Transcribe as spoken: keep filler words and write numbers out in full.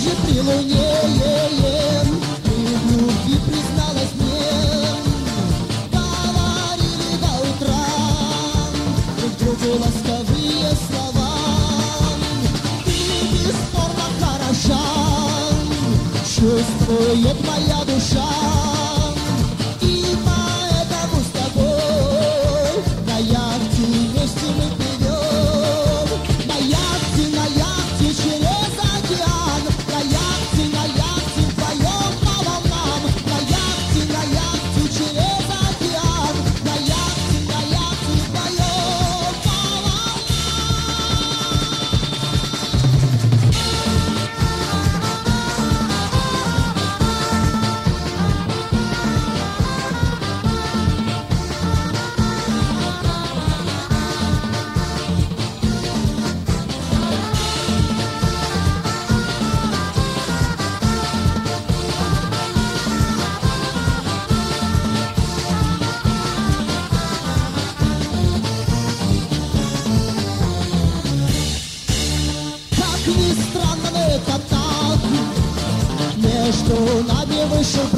ночи при луне, ты в любви призналась мне. Говорили до утра друг другу ласковые слова. Ты бесспорно хороша, чувствует моя душа. И поэтому с тобой на яхте вместе мы плывем. На яхте, на яхте через океан. На яхте, на яхте вдвоем по волнам. На яхте, на яхте через океан. На яхте, на яхте вдвоем по волнам. Как ни странно, но это так. Между нами вышел